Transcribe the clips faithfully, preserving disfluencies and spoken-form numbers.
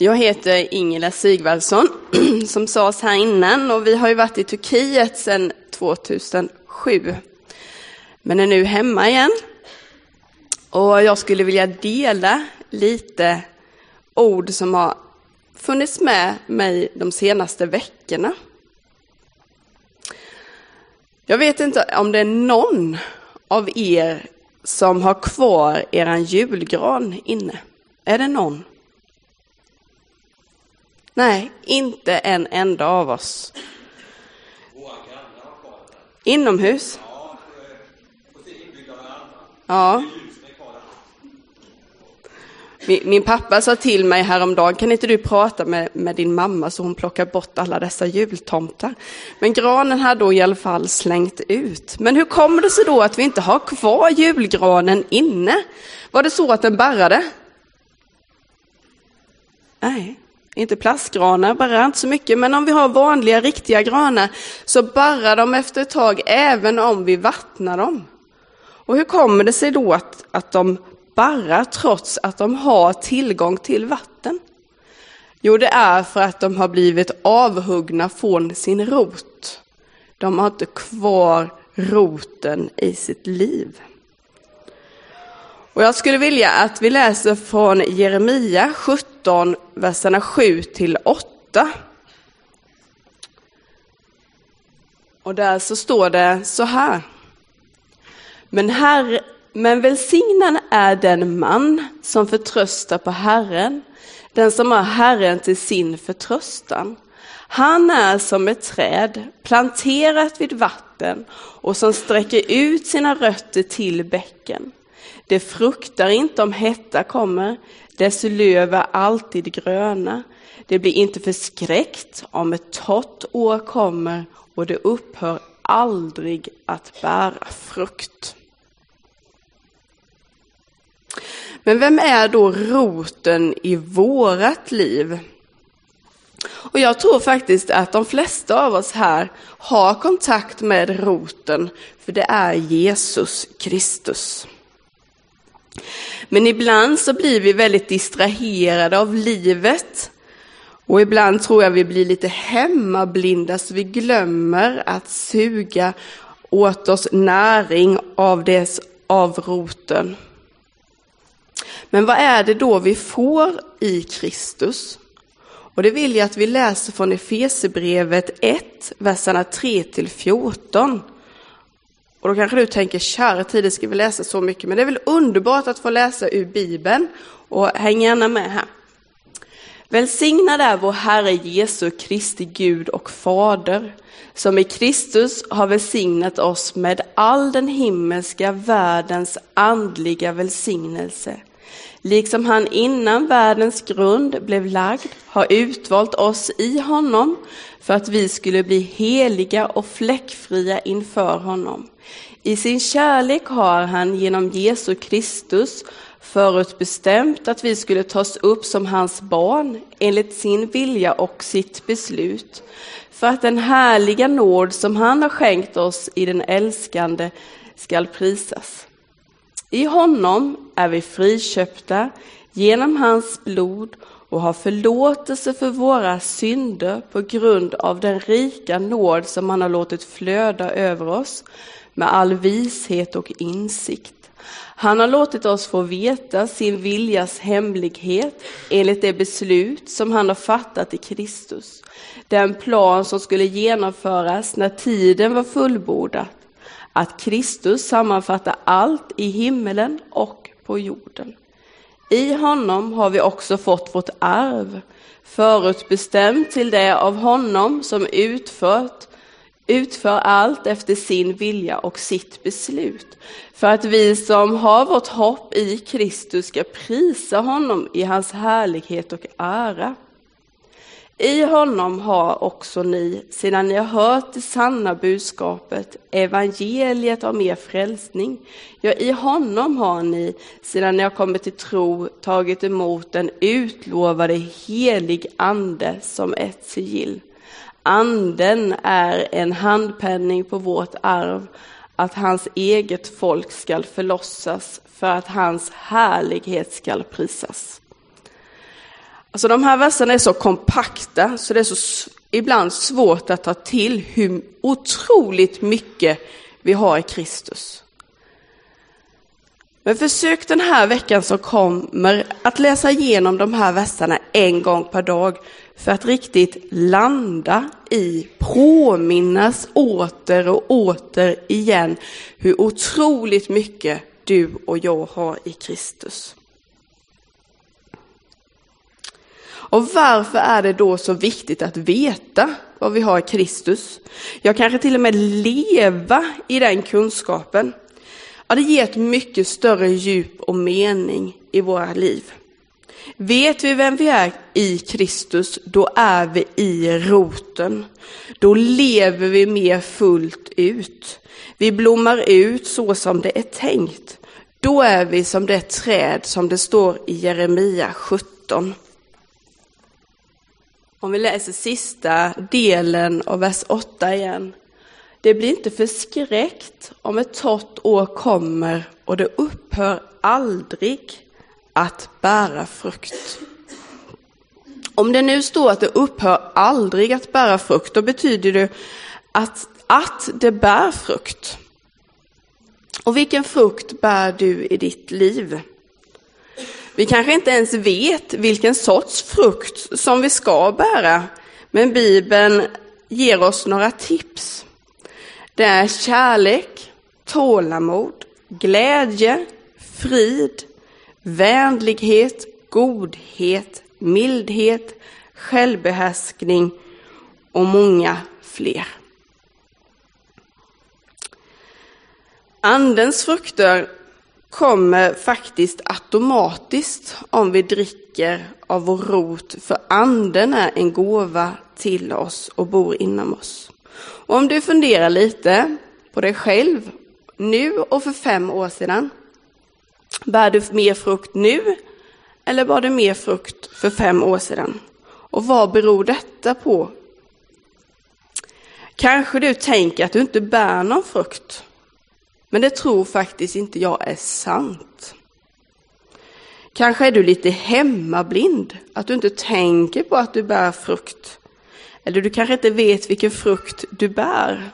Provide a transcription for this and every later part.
Jag heter Ingela Sigvardsson som sades här innan och vi har ju varit i Turkiet sedan två tusen sju. Men är nu hemma igen. Och jag skulle vilja dela lite ord som har funnits med mig de senaste veckorna. Jag vet inte om det är någon av er som har kvar eran julgran inne. Är det någon? Nej, inte en enda av oss. Inomhus? Ja. Min, min pappa sa till mig häromdagen, kan inte du prata med, med din mamma så hon plockar bort alla dessa jultomtar. Men granen har då i alla fall slängt ut. Men hur kommer det sig då att vi inte har kvar julgranen inne? Var det så att den barrade? Nej. Inte plastgranar, barrar inte så mycket, men om vi har vanliga riktiga granar så barrar de efter ett tag även om vi vattnar dem. Och hur kommer det sig då att, att de barrar trots att de har tillgång till vatten? Jo, det är för att de har blivit avhuggna från sin rot. De har inte kvar roten i sitt liv. Och jag skulle vilja att vi läser från Jeremia sjutton, verserna sju till åtta. Och där så står det så här. Men, herre, men välsignad är den man som förtröstar på Herren, den som har Herren till sin förtröstan. Han är som ett träd planterat vid vatten och som sträcker ut sina rötter till bäcken. Det fruktar inte om hetta kommer, dess löv är alltid gröna. Det blir inte förskräckt om ett torrt år kommer och det upphör aldrig att bära frukt. Men vem är då roten i vårat liv? Och jag tror faktiskt att de flesta av oss här har kontakt med roten, för det är Jesus Kristus. Men ibland så blir vi väldigt distraherade av livet. Och ibland tror jag vi blir lite hemmablinda så vi glömmer att suga åt oss näring av, dess, av roten. Men vad är det då vi får i Kristus? Och det vill jag att vi läser från Efesierbrevet ett, verserna tre till fjorton. Och då kanske du tänker, kära tid, ska vi läsa så mycket. Men det är väl underbart att få läsa ur Bibeln. Och häng gärna med här. Välsignad är vår Herre Jesu Kristi Gud och Fader, som i Kristus har välsignat oss med all den himmelska världens andliga välsignelse. Liksom han innan världens grund blev lagd har utvalt oss i honom för att vi skulle bli heliga och fläckfria inför honom. I sin kärlek har han genom Jesu Kristus förutbestämt att vi skulle tas upp som hans barn enligt sin vilja och sitt beslut, för att den härliga nåd som han har skänkt oss i den älskande skall prisas. I honom är vi friköpta genom hans blod och har förlåtelse för våra synder på grund av den rika nåd som han har låtit flöda över oss med all vishet och insikt. Han har låtit oss få veta sin viljas hemlighet enligt det beslut som han har fattat i Kristus. Den plan som skulle genomföras när tiden var fullbordad. Att Kristus sammanfattar allt i himmelen och på jorden. I honom har vi också fått vårt arv, förutbestämt till det av honom som utfört, utför allt efter sin vilja och sitt beslut. För att vi som har vårt hopp i Kristus ska prisa honom i hans härlighet och ära. I honom har också ni, sedan ni har hört det sanna budskapet, evangeliet om er frälsning. Ja, i honom har ni, sedan ni har kommit till tro, tagit emot den utlovade helig ande som ett sigill. Anden är en handpenning på vårt arv, att hans eget folk skall förlossas för att hans härlighet skall prisas. Alltså de här verserna är så kompakta så det är så ibland svårt att ta till hur otroligt mycket vi har i Kristus. Men försök den här veckan som kommer att läsa igenom de här verserna en gång per dag för att riktigt landa i, påminnas åter och åter igen hur otroligt mycket du och jag har i Kristus. Och varför är det då så viktigt att veta vad vi har i Kristus? Jag kanske till och med leva i den kunskapen. Ja, det ger ett mycket större djup och mening i våra liv. Vet vi vem vi är i Kristus, då är vi i roten. Då lever vi mer fullt ut. Vi blommar ut så som det är tänkt. Då är vi som det träd som det står i Jeremia sjutton. Om vi läser sista delen av vers åtta igen. Det blir inte förskräckt om ett torrt år kommer och det upphör aldrig att bära frukt. Om det nu står att det upphör aldrig att bära frukt, då betyder det att, att det bär frukt. Och vilken frukt bär du i ditt liv? Vi kanske inte ens vet vilken sorts frukt som vi ska bära, men Bibeln ger oss några tips. Det är kärlek, tålamod, glädje, frid, vänlighet, godhet, mildhet, självbehärskning och många fler. Andens frukter kommer faktiskt automatiskt om vi dricker av vår rot, för anden är en gåva till oss och bor inom oss. Och om du funderar lite på dig själv nu och för fem år sedan, bär du mer frukt nu eller bär du mer frukt för fem år sedan? Och vad beror detta på? Kanske du tänker att du inte bär någon frukt. Men det tror faktiskt inte jag är sant. Kanske är du lite hemmablind, att du inte tänker på att du bär frukt. Eller du kanske inte vet vilken frukt du bär.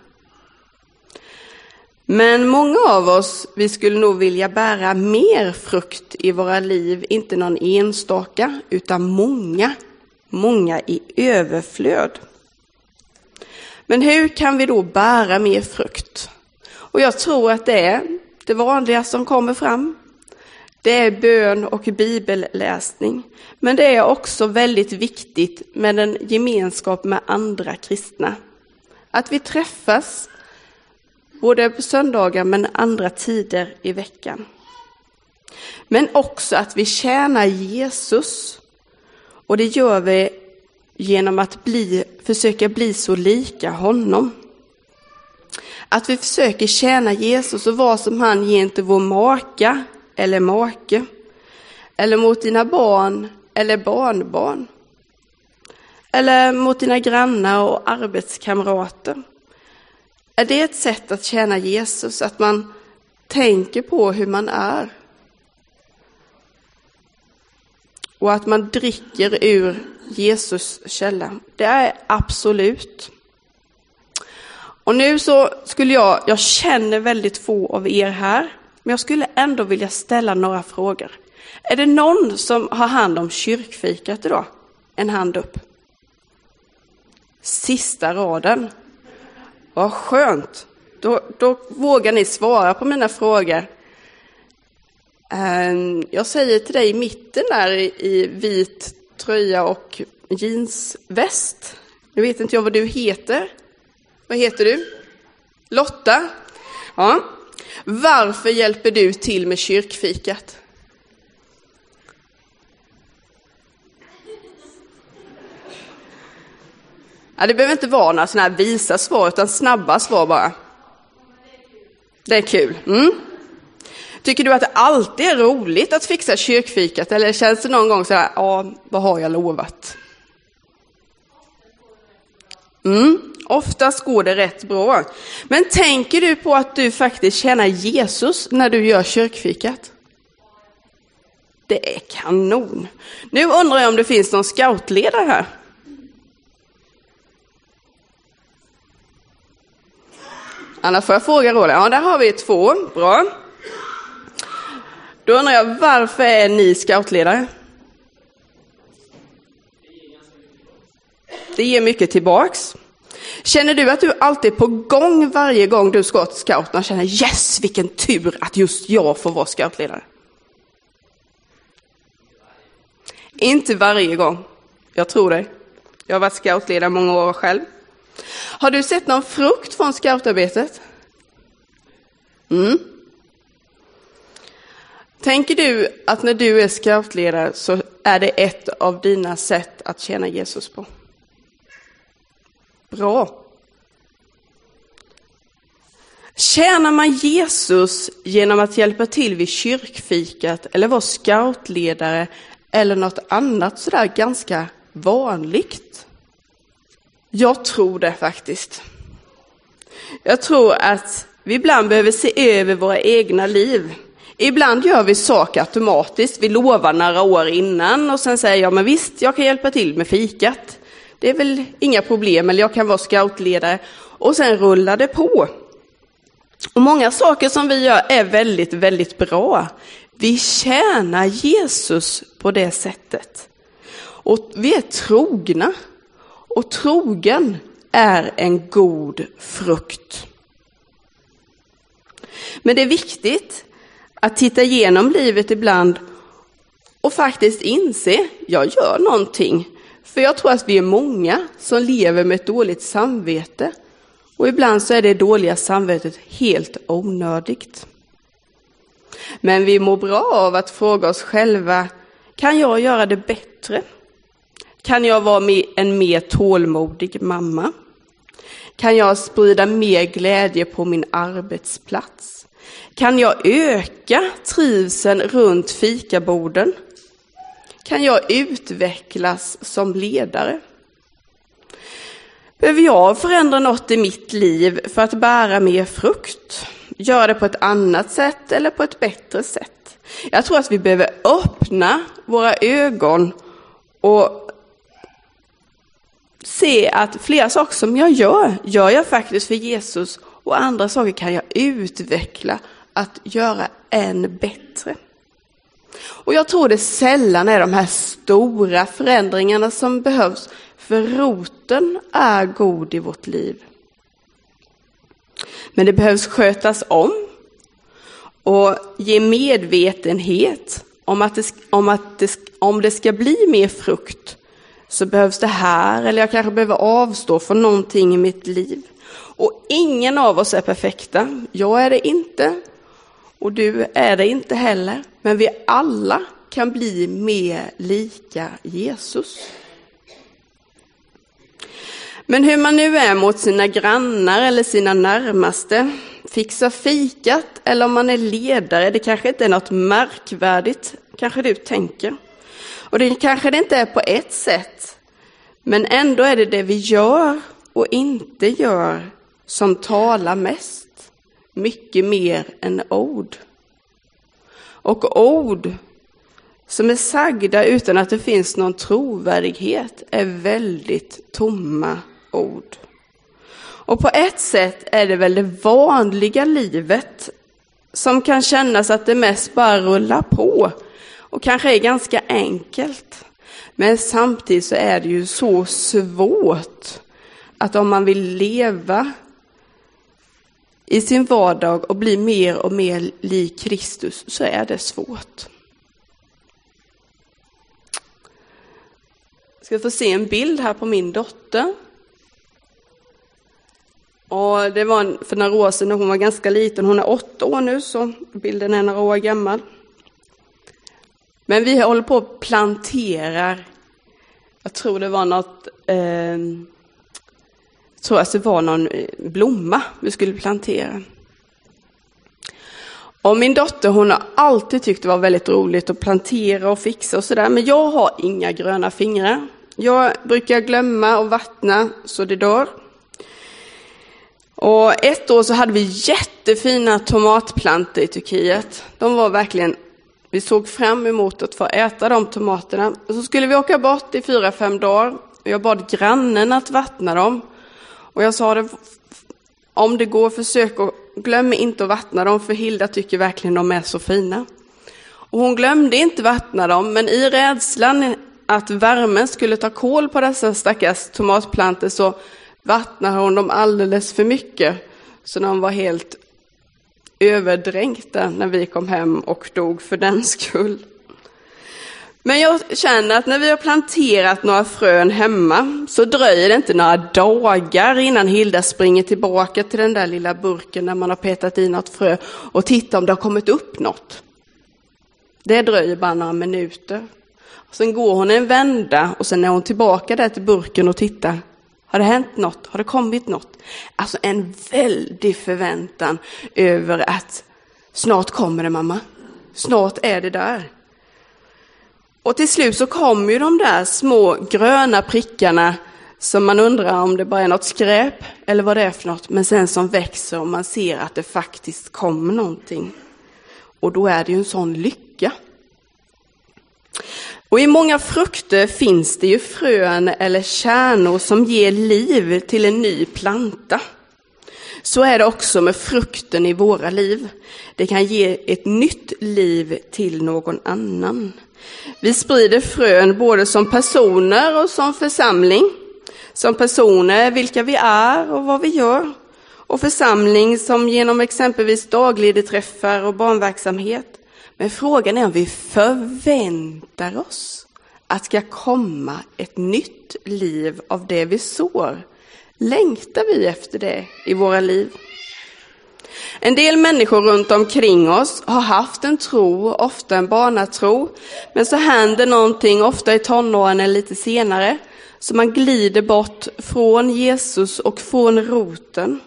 Men många av oss, vi skulle nog vilja bära mer frukt i våra liv. Inte någon enstaka, utan många. Många i överflöd. Men hur kan vi då bära mer frukt? Och jag tror att det är det vanliga som kommer fram. Det är bön och bibelläsning. Men det är också väldigt viktigt med en gemenskap med andra kristna. Att vi träffas både på söndagar men andra tider i veckan. Men också att vi tjänar Jesus. Och det gör vi genom att bli, försöka bli så lika honom. Att vi försöker tjäna Jesus och vara som han gentemot vår maka eller make. Eller mot dina barn eller barnbarn. Eller mot dina grannar och arbetskamrater. Är det ett sätt att tjäna Jesus? Att man tänker på hur man är. Och att man dricker ur Jesus källa. Det är absolut. Och nu så skulle jag, jag känner väldigt få av er här. Men jag skulle ändå vilja ställa några frågor. Är det någon som har hand om kyrkfikat idag? En hand upp. Sista raden. Vad skönt. Då, då vågar ni svara på mina frågor. Jag säger till dig i mitten där i vit tröja och jeansväst. Nu vet inte jag vad du heter. Vad heter du? Lotta. Ja. Varför hjälper du till med kyrkfikat? Ja, det behöver inte vara några sådana här visa svar utan snabba svar bara. Det är kul. Mm. Tycker du att det alltid är roligt att fixa kyrkfikat? Eller känns det någon gång så här, ja, vad har jag lovat? Mm, oftast går det rätt bra. Men tänker du på att du faktiskt tjänar Jesus när du gör kyrkfikat? Det är kanon. Nu undrar jag om det finns någon scoutledare här. Annars får jag fråga Roland. Ja, där har vi två. Bra. Då undrar jag, varför är ni scoutledare? Det ger mycket tillbaks. Känner du att du alltid är på gång varje gång du ska till scouterna och känner yes, vilken tur att just jag får vara scoutledare? Inte varje gång. Jag tror det. Jag har varit scoutledare många år själv. Har du sett någon frukt från scoutarbetet? Mm. Tänker du att när du är scoutledare så är det ett av dina sätt att tjäna Jesus på? Bra. Tjänar man Jesus genom att hjälpa till vid kyrkfikat eller vara scoutledare eller något annat sådär ganska vanligt? Jag tror det faktiskt. Jag tror att vi ibland behöver se över våra egna liv. Ibland gör vi saker automatiskt. Vi lovar några år innan och sen säger jag, men visst, jag kan hjälpa till med fikat. Det är väl inga problem, eller jag kan vara scoutledare. Och sen rullar det på. Och många saker som vi gör är väldigt, väldigt bra. Vi tjänar Jesus på det sättet. Och vi är trogna. Och trogen är en god frukt. Men det är viktigt att titta igenom livet ibland och faktiskt inse, jag gör någonting. För jag tror att vi är många som lever med ett dåligt samvete. Och ibland så är det dåliga samvetet helt onödigt. Men vi mår bra av att fråga oss själva, kan jag göra det bättre? Kan jag vara en mer tålmodig mamma? Kan jag sprida mer glädje på min arbetsplats? Kan jag öka trivseln runt fikaborden? Kan jag utvecklas som ledare? Behöver jag förändra något i mitt liv för att bära mer frukt? Göra det på ett annat sätt eller på ett bättre sätt? Jag tror att vi behöver öppna våra ögon och se att flera saker som jag gör, gör jag faktiskt för Jesus. Och andra saker kan jag utveckla att göra än bättre. Och jag tror det sällan är de här stora förändringarna som behövs. För roten är god i vårt liv. Men det behövs skötas om. Och ge medvetenhet om att det, om att det, om det ska bli mer frukt. Så behövs det här, eller jag kanske behöver avstå från någonting i mitt liv. Och ingen av oss är perfekta. Jag är det inte. Och du är det inte heller. Men vi alla kan bli mer lika Jesus. Men hur man nu är mot sina grannar eller sina närmaste, fixa fikat eller om man är ledare, det kanske inte är något märkvärdigt, kanske du tänker. Och det kanske det inte är på ett sätt, men ändå är det det vi gör och inte gör som talar mest. Mycket mer än ord. Och ord som är sagda utan att det finns någon trovärdighet är väldigt tomma ord. Och på ett sätt är det väl det vanliga livet som kan kännas att det mest bara rullar på och kanske är ganska enkelt. Men samtidigt så är det ju så svårt att om man vill leva i sin vardag och bli mer och mer lik Kristus så är det svårt. Jag ska få se en bild här på min dotter. Och det var för några år sedan när hon var ganska liten. Hon är åtta år nu så bilden är några år gammal. Men vi håller på att plantera. Jag tror det var något... Eh, jag tror att det var någon blomma vi skulle plantera. Och min dotter hon har alltid tyckt det var väldigt roligt att plantera och fixa och sådär. Men jag har inga gröna fingrar. Jag brukar glömma och vattna så det dör. Och ett år så hade vi jättefina tomatplantor i Turkiet. De var verkligen Vi såg fram emot att få äta de tomaterna. Och så skulle vi åka bort i fyra, fem dagar. Jag bad grannen att vattna dem. Och jag sa det, om det går, försök och glöm inte att vattna dem, för Hilda tycker verkligen de är så fina. Och hon glömde inte vattna dem, men i rädslan att värmen skulle ta kål på dessa stackars tomatplantor så vattnade hon dem alldeles för mycket. Så de var helt överdränkta när vi kom hem och dog för den skull. Men jag känner att när vi har planterat några frön hemma så dröjer det inte några dagar innan Hilda springer tillbaka till den där lilla burken när man har petat i något frö och tittar om det har kommit upp något. Det dröjer bara några minuter. Och sen går hon en vända och sen är hon tillbaka där till burken och tittar. Har det hänt något? Har det kommit något? Alltså en väldig förväntan över att snart kommer det, mamma. Snart är det där. Och till slut så kommer ju de där små gröna prickarna som man undrar om det bara är något skräp eller vad det är för något. Men sen som växer och man ser att det faktiskt kommer någonting. Och då är det ju en sån lycka. Och i många frukter finns det ju frön eller kärnor som ger liv till en ny planta. Så är det också med frukten i våra liv. Det kan ge ett nytt liv till någon annan. Vi sprider frön både som personer och som församling. Som personer vilka vi är och vad vi gör. Och församling som genom exempelvis dagligträffar och barnverksamhet. Men frågan är om vi förväntar oss att ska komma ett nytt liv av det vi sår. Längtar vi efter det i våra liv? En del människor runt omkring oss har haft en tro, ofta en barnatro. Men så händer någonting, ofta i tonåren eller lite senare. Så man glider bort från Jesus och från roten.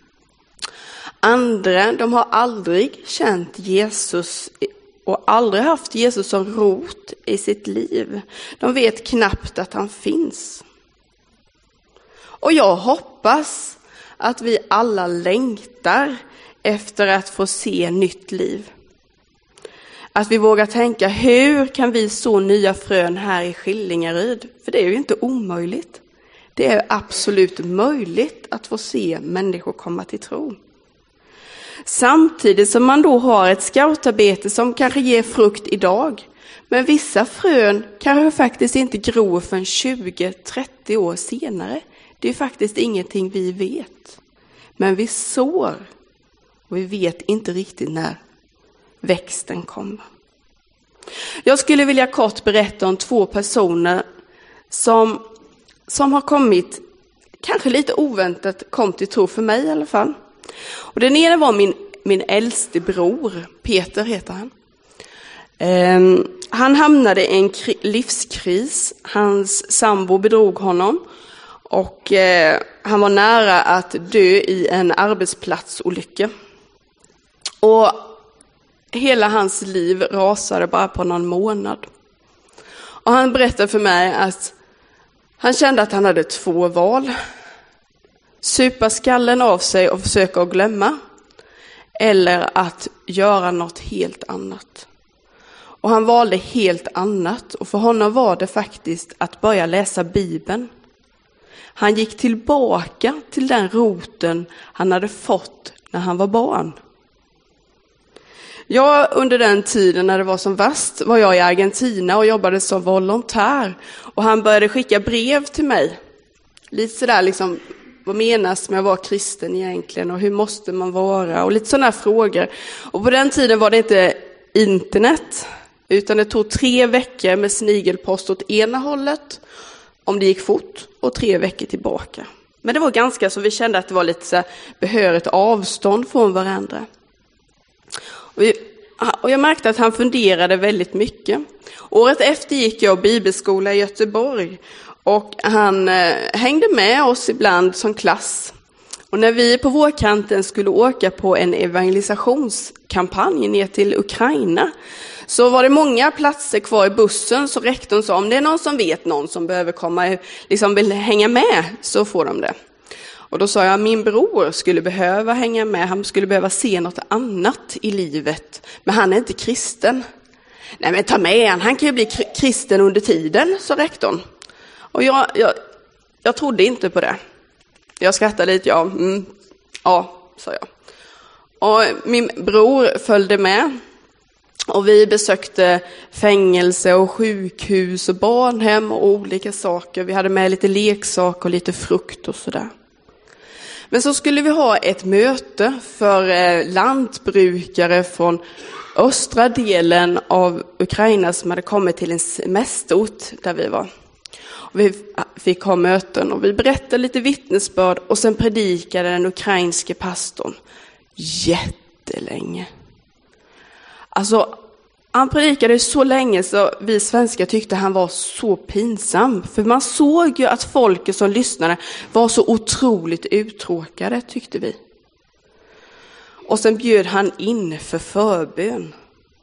Andra, de har aldrig känt Jesus och aldrig haft Jesus som rot i sitt liv. De vet knappt att han finns. Och jag hoppas att vi alla längtar efter att få se nytt liv. Att vi vågar tänka, hur kan vi så nya frön här i Skillingaryd? För det är ju inte omöjligt. Det är absolut möjligt att få se människor komma till tro. Samtidigt som man då har ett scoutarbete som kanske ger frukt idag. Men vissa frön kanske faktiskt inte gror förrän tjugo till trettio år senare. Det är faktiskt ingenting vi vet. Men vi sår. Och vi vet inte riktigt när växten kommer. Jag skulle vilja kort berätta om två personer som, som har kommit, kanske lite oväntat, kom till tro för mig i alla fall. Och den ena var min, min äldste bror, Peter heter han. Um, han hamnade i en kri- livskris. Hans sambo bedrog honom. Och eh, han var nära att dö i en arbetsplatsolycka. Och hela hans liv rasade bara på någon månad. Och han berättade för mig att han kände att han hade två val. Supa skallen av sig och försöka att glömma. Eller att göra något helt annat. Och han valde helt annat. Och för honom var det faktiskt att börja läsa Bibeln. Han gick tillbaka till den roten han hade fått när han var barn. Jag, under den tiden när det var som värst, var jag i Argentina och jobbade som volontär. Och han började skicka brev till mig. Lite sådär liksom, vad menas med att vara kristen egentligen? Och hur måste man vara? Och lite sådana frågor. Och på den tiden var det inte internet. Utan det tog tre veckor med snigelpost åt ena hållet. Om det gick fort. Och tre veckor tillbaka. Men det var ganska så vi kände att det var lite så här behörigt avstånd från varandra. Och, vi, och jag märkte att han funderade väldigt mycket. Året efter gick jag bibelskola i Göteborg. Och han eh, hängde med oss ibland som klass. Och när vi på vårkanten skulle åka på en evangelisationskampanj ner till Ukraina. Så var det många platser kvar i bussen, så rektorn sa om det är någon som vet någon som behöver komma, liksom vill hänga med, så får de det. Och då sa jag, min bror skulle behöva hänga med, han skulle behöva se något annat i livet, men han är inte kristen. Nej men ta med han, han kan ju bli kristen under tiden, sa rektorn. Och jag, jag, jag trodde inte på det. Jag skrattade lite, ja, mm, ja, sa jag. Och min bror följde med. Och vi besökte fängelse och sjukhus och barnhem och olika saker. Vi hade med lite leksaker och lite frukt och sådär. Men så skulle vi ha ett möte för eh, lantbrukare från östra delen av Ukraina som hade kommit till en semesterort där vi var. Och vi fick ha möten och vi berättade lite vittnesbörd och sen predikade den ukrainske pastorn jättelänge. Alltså, han predikade så länge så vi svenskar tyckte han var så pinsam. För man såg ju att folket som lyssnade var så otroligt uttråkade, tyckte vi. Och sen bjöd han in för förbön.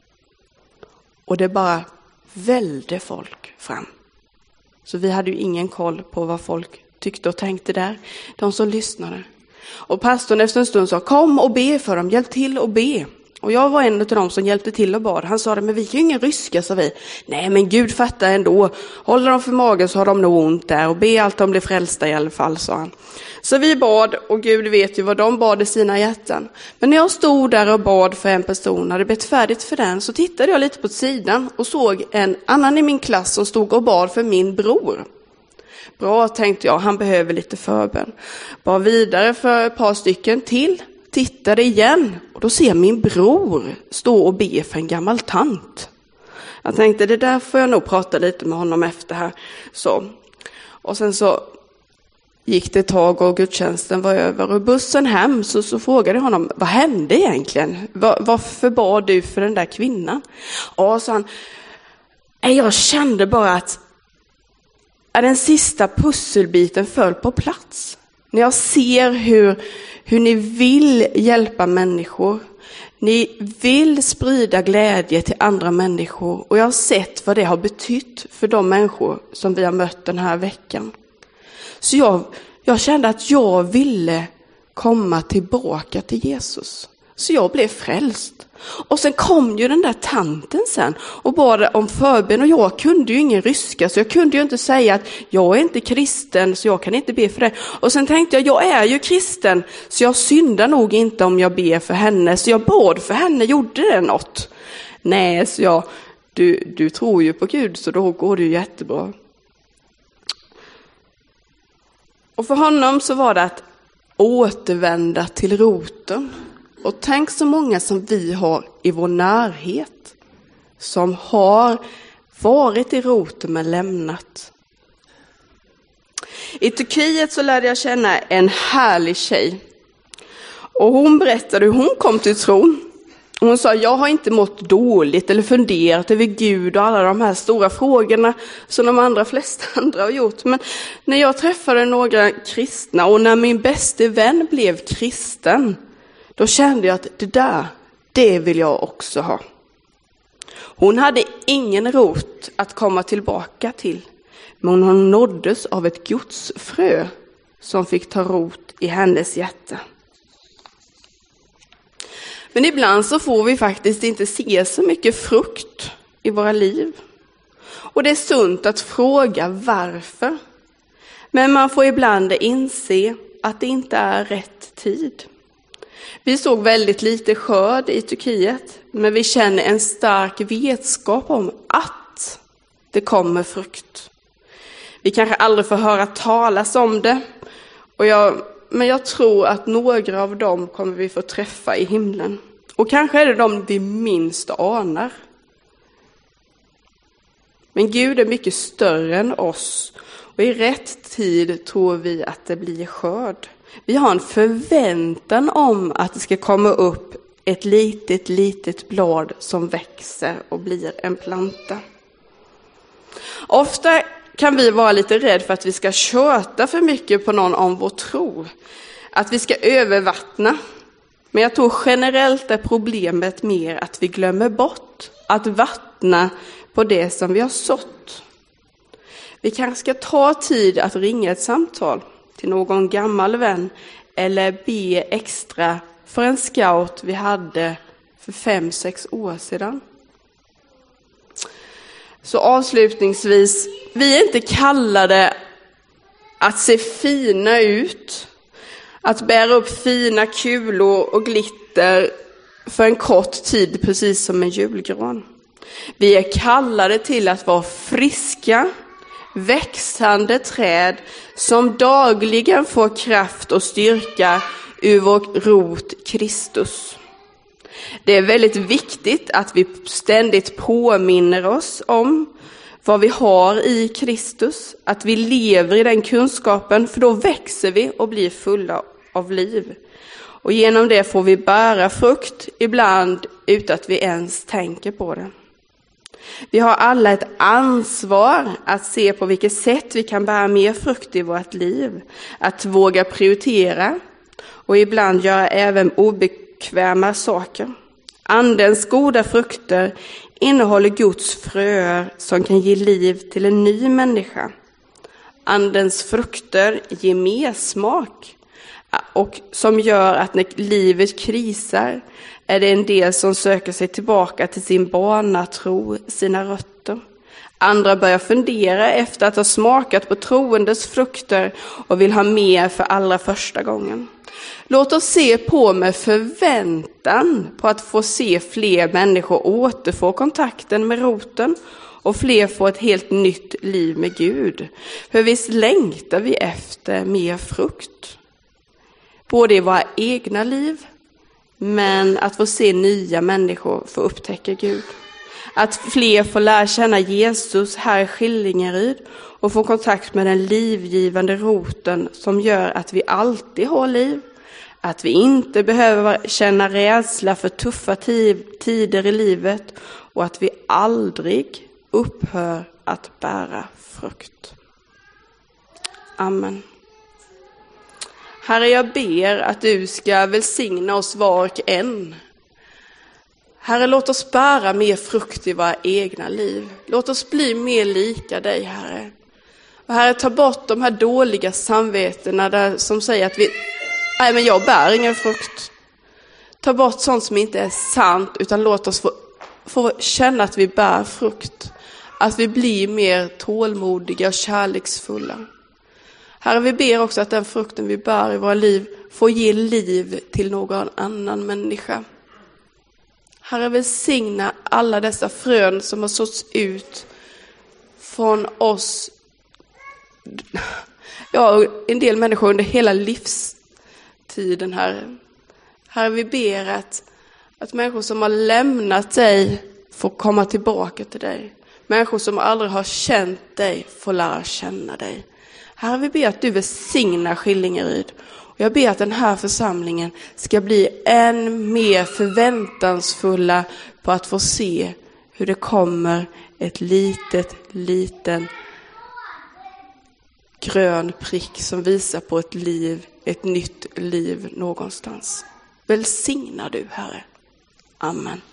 Och det bara välde folk fram. Så vi hade ju ingen koll på vad folk tyckte och tänkte där. De som lyssnade. Och pastorn efter en stund sa, kom och be för dem, hjälp till och be. Och jag var en av dem som hjälpte till och bad. Han sa det, men vi kan ju ingen ryska, sa vi. Nej, men Gud fattar ändå. Håller de för magen så har de nog ont där. Och be allt de blir frälsta i alla fall, sa han. Så vi bad, och Gud vet ju vad de bad i sina hjärtan. Men när jag stod där och bad för en person, hade bett färdigt för den, så tittade jag lite på sidan och såg en annan i min klass som stod och bad för min bror. Bra, tänkte jag, han behöver lite förbön. Bad vidare för ett par stycken till. Tittade igen och då ser min bror stå och be för en gammal tant. Jag tänkte, det där får jag nog prata lite med honom efter här. Så. Och sen så gick det ett tag och gudstjänsten var över. Och bussen hem så, så frågade jag honom, vad hände egentligen? Var, varför bad du för den där kvinnan? Och så han, jag kände bara att den sista pusselbiten föll på plats. När jag ser hur, hur ni vill hjälpa människor. Ni vill sprida glädje till andra människor. Och jag har sett vad det har betytt för de människor som vi har mött den här veckan. Så jag, jag kände att jag ville komma tillbaka till Jesus. Så jag blev frälst. Och sen kom ju den där tanten sen och bad om förbön. Och jag kunde ju ingen ryska, så jag kunde ju inte säga att jag är inte kristen så jag kan inte be för det. Och sen tänkte jag, jag är ju kristen så jag syndar nog inte om jag ber för henne. Så jag bad för henne, gjorde det något? Nej, så jag, du, du tror ju på Gud så då går det ju jättebra. Och för honom så var det att återvända till roten. Och tänk så många som vi har i vår närhet som har varit i roten men lämnat. I Turkiet så lärde jag känna en härlig tjej. Och hon berättade hur hon kom till tron. Hon sa, jag har inte mått dåligt eller funderat över Gud och alla de här stora frågorna som de andra flesta andra har gjort. Men när jag träffade några kristna och när min bästa vän blev kristen, då kände jag att det där, det vill jag också ha. Hon hade ingen rot att komma tillbaka till. Men hon nåddes av ett Guds frö som fick ta rot i hennes hjärta. Men ibland så får vi faktiskt inte se så mycket frukt i våra liv. Och det är sunt att fråga varför. Men man får ibland inse att det inte är rätt tid. Vi såg väldigt lite skörd i Turkiet, men vi känner en stark vetskap om att det kommer frukt. Vi kanske aldrig får höra talas om det, och jag, men jag tror att några av dem kommer vi få träffa i himlen. Och kanske är det de vi minst anar. Men Gud är mycket större än oss, och i rätt tid tror vi att det blir skörd. Vi har en förväntan om att det ska komma upp ett litet, litet blad som växer och blir en planta. Ofta kan vi vara lite rädda för att vi ska köta för mycket på någon om vår tro. Att vi ska övervattna. Men jag tror generellt är problemet mer att vi glömmer bort att vattna på det som vi har sått. Vi kanske ska ta tid att ringa ett samtal till någon gammal vän eller be extra för en scout vi hade för fem, sex år sedan. Så avslutningsvis, vi är inte kallade att se fina ut, att bära upp fina kulor och glitter för en kort tid, precis som en julgran. Vi är kallade till att vara friska, växande träd som dagligen får kraft och styrka ur vår rot Kristus. Det är väldigt viktigt att vi ständigt påminner oss om vad vi har i Kristus, att vi lever i den kunskapen, för då växer vi och blir fulla av liv. Och genom det får vi bära frukt, ibland utan att vi ens tänker på det. Vi har alla ett ansvar att se på vilket sätt vi kan bära mer frukt i vårt liv, att våga prioritera och ibland göra även obekväma saker. Andens goda frukter innehåller Guds fröer som kan ge liv till en ny människa. Andens frukter ger mer smak, och som gör att när livet krisar är det en del som söker sig tillbaka till sin barnatro, sina rötter. Andra börjar fundera efter att ha smakat på troendes frukter och vill ha mer för allra första gången. Låt oss se på med förväntan på att få se fler människor återfå kontakten med roten och fler få ett helt nytt liv med Gud. För visst längtar vi efter mer frukt. Både i våra egna liv, men att få se nya människor få upptäcka Gud. Att fler får lära känna Jesus här i Skillingaryd och få kontakt med den livgivande roten som gör att vi alltid har liv. Att vi inte behöver känna rädsla för tuffa tider i livet och att vi aldrig upphör att bära frukt. Amen. Herre, jag ber att du ska välsigna oss var och en. Herre, låt oss bära mer frukt i våra egna liv. Låt oss bli mer lika dig, Herre. Och Herre, ta bort de här dåliga samvetena där, som säger att vi, nej men jag bär ingen frukt. Ta bort sånt som inte är sant, utan låt oss få, få känna att vi bär frukt. Att vi blir mer tålmodiga och kärleksfulla. Herre, vi ber också att den frukten vi bär i våra liv får ge liv till någon annan människa. Herre, välsigna alla dessa frön som har såtts ut från oss. Ja, en del människor under hela livstiden, Herre. Herre, vi ber att, att människor som har lämnat dig får komma tillbaka till dig. Människor som aldrig har känt dig får lära känna dig. Herre, vi ber att du välsignar Skillingaryd. Och jag ber att den här församlingen ska bli än mer förväntansfulla på att få se hur det kommer ett litet, liten grön prick som visar på ett liv, ett nytt liv någonstans. Välsigna du, Herre. Amen.